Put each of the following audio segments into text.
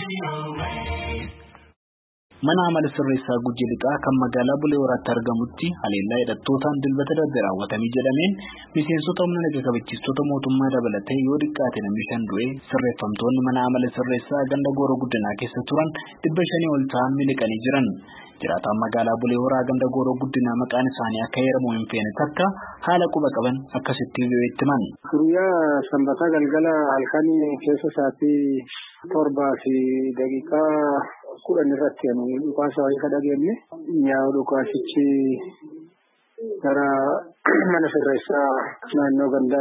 Mana amala sirreessaa Gujii Lixaa kan magaalaa Bulee Horaatti argamutti haleellaa hidhattootaan dilbata darbe raawwatamee jedhameen miseensota humna nageenya kabachiistota mootummaa dabalatee yoo xiqqaate namni 5 du'e sirreeffamtoonni mana amala sirreessaa ganda Gooroo Guddinaa keessa turan 500 ol ta'an miliqanii jiran. Jiraataan magaalaa Bulee Horaa ganda Gooroo Guddinaa maqaan isaanii akka heeramu hin feene takka haala quba qaban akkasitti itti himan. Guyyaa Sanbataa galgala halkanii keessa sa'aatii 7 fi daqiiqaa 10 irratti dhukaasa wayii dhageenye nyaa'u dhukaasichi gara mana sirreessaa naannoo ganda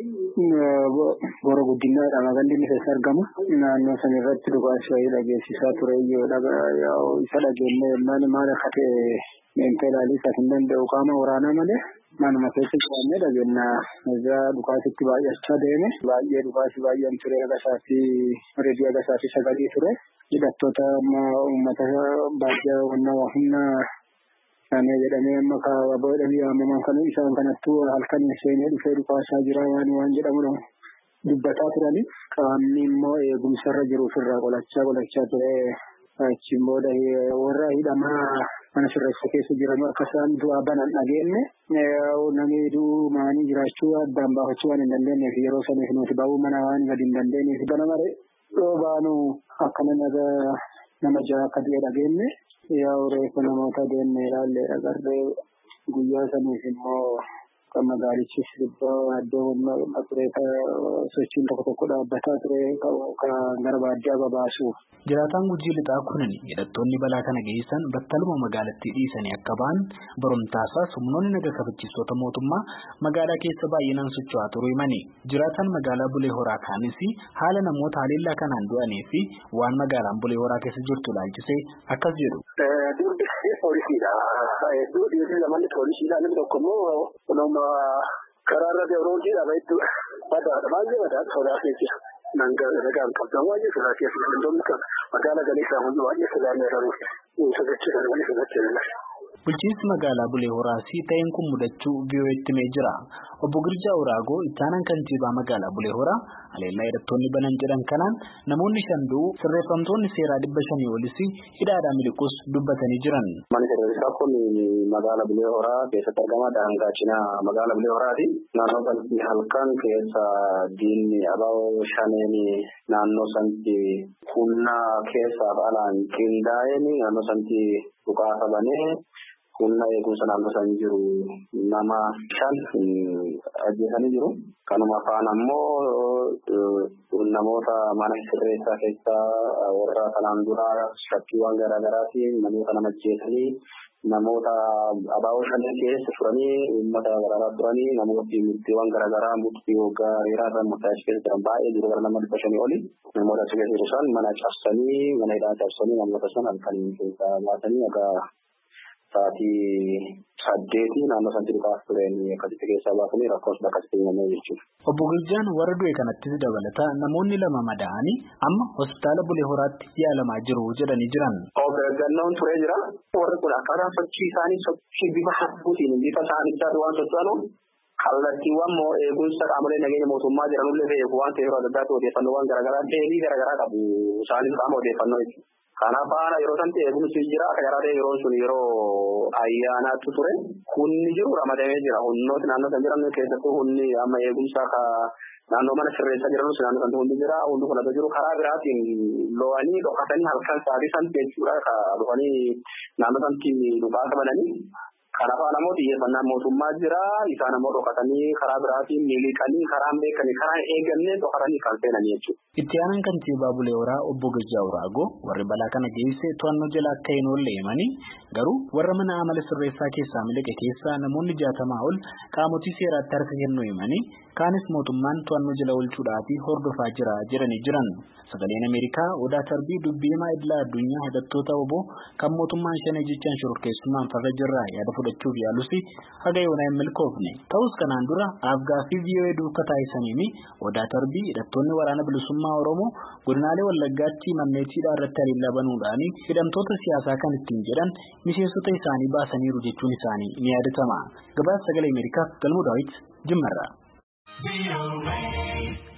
Gooroo Guddinaadha magaalli inni keessa argamu naannoo san irratti dhukaasa wayii dhageessisaa ture isa dhageenye maal akka ta'e meentee ilaalii kan hin danda'u qaama waraanaa malee manuma keessa jiraannee dhageenya egaa dhukaasitti baay'achaa deeme baay'ee dhukaasi baay'een ture agasaatii reedii agasaatii sagalee ture. Hidhattoota uummata baay'ee humna isaanii jedhamee amma kaawwaboodhaan yaamaman kan isaan kanattuu halkan seenee dhufee dhukaasaa jira waan jedhamudha dubbataa turani. Qaamni immoo eegumsarra jiru ofirraa qolachaa ture. Achiin booda warra hidhamaa mana sirreessaa keessa jiran akka isaan du'aa banan dhageenye namni maanii jiraachuu addaan baafachuu waan hin dandeenyeef yeroo saniif nuti ba'uu mana waan gadi hin dandeenyeef bana maree baanu akkana nama ja'a akka ta'e dhageenye reeffa namoota deemnee ilaallee agarree guyyaa saniif immoo kan magaalichis iddoo ture sochiin tokko dhaabbataa ture kan gara baadiyyaa babaasuuf. Jiraataan Gujii Lixaa kunin hidhattoonni balaa kana geessan battaluma magaalattii dhiisanii akka ba'an barumtaasaas humnoonni nageenya kabachiistota mootummaa magaalaa keessa baay'inaan socho'aa turuu himani. Jiraataan magaalaa Bulee Horaa kaanis haala namoota haleellaa kanaan du'anii fi waan magaalaan Bulee Horaa keessa jirtu ilaalchisee akkas jedhu. Poolisiidha. Duudhiifi lamanni poolisiidha. Namni tokko immoo karaarra deemuudhaan baay'ee badaa sodaatee jira. Nagaan qabdan baay'ee sodaatee jira. Magaalaa Galiisaa hundi baay'ee sodaatee Bulchiinsi magaalaa Bulee Horaas ta'een kun mudachuu biyyooti mee jira. Obbo Girjaa Uraagoo ittaanaan kantiibaa magaalaa Bulee Horaa haleellaa hidhattoonni banan jedhan kanaan namoonni 5 du'uu sirreeffamtoonni seeraa 500 olis hidhaadhaan miliquus dubbatanii jiran. Manni sirreessaa kun magaalaa Bulee Horaa keessatti argama daangaa cinaa magaalaa Bulee Horaati. Naannoo sanatti halkan keessa diinni abaaboo shaneen naannoo sanatti humna keessaaf alaan qindaa'een naannoo sanatti dhukaasa banee humna eegumsa naannoo san jiru nama 5 ajjeesanii jiru. Kanuma faana ammoo namoota mana sirreessaa keessa warra kanaan dura shakkiiwwan garaagaraatiin namoota nama ajjeesanii namoota abaaboo shaneen keessa turanii uummata garaagaraa turanii namooti murtiiwwan garaagaraa murtii waggaa dheeraa irraa murtaa'e keessa jiran baay'ee jiru gara nama 500 oli namoota achi keessa jiran mana cabsanii mana hidhaa cabsanii namoota san halkan keessa baasanii egaa sa'aatii 8 naannoo sanatti dhukaasa tureen akkasitti keessaa baasanii rakkoon sun akkasitti uumamee jechuudha. Obbo Girjaan warra du'e kanattis dabalata namoonni 2 madaa'anii amma hospitaala Bulee Horaatti yaalamaa jiru jedhanii jiran. Gannoon turee jira. Warri kun akkaataan sochii isaanii sochii bifa hafuutiin bifa isaanii waan socho'anu kallattiiwwan eegumsa qaamolee nageenya mootummaa jiranullee beeku waan ta'eef yeroo adda addaatti odeeffannoowwan garaagaraa deebii garaagaraa qabu isaanis qaama odeeffannoo jechuudha. Kanaaf haala yeroo sanatti eegumsi jira akka jaraatee yeroo sun yeroo ayyaanaatti ture hunni jiru ramadamee jira. Hunnooti naannoo san jiran keessattuu hunni amma eegumsa naannoo mana sirreessaa jiranus naannoo sanatti hundi jira. Hundi kun akka jiru karaa biraatiin lo'anii dhokatanii halkan sa'aatii san jechuudha dhufanii naannoo sanatti dhukaasa bananii. Kanaaf namoota xiyyeeffannaa mootummaa jira. Isaan ammoo dhokatanii karaa biraatiin miliqanii karaa beekanii karaa eegamnee dhokatanii kan seenan jechuudha. Itti aanaan kantiibaa Bulee Horaa obbo Girjaa Uraagoo warri balaa kana geesse to'annoo jala akka hin oolle himanii garuu warra mana amala sirreessaa keessaa miliqe keessaa namoonni 60 ol qaamotii seeraatti harka kennuu himanii kaanis mootummaan to'annoo jala oolchuudhaaf hordofaa jira jedhanii jiran. Sagaleen Ameerikaa odaa tarbii dubbii himaa idila addunyaa hidhattoota obbo kan mootummaan shanee jechaan shororkeessummaan farra jirraa yaada fudhachuuf yaalusi haga yoonaa hin milkoofne. Ta'us kanaan dura Afgaaffii VOA duukaa taasisaniin odaa tarbii hidhattoonni waraana bilisummaa Oromoo godinaalee Wallaggaatti manneetiidhaa irratti haleellaa banuudhaan hidhamtoota siyaasaa kan ittiin jedhan miseensota isaanii baasaniiru jechuun isaanii ni yaadatama. Gabaasa Sagalee Ameerikaaf Galmuu Daawit Jimmarraa.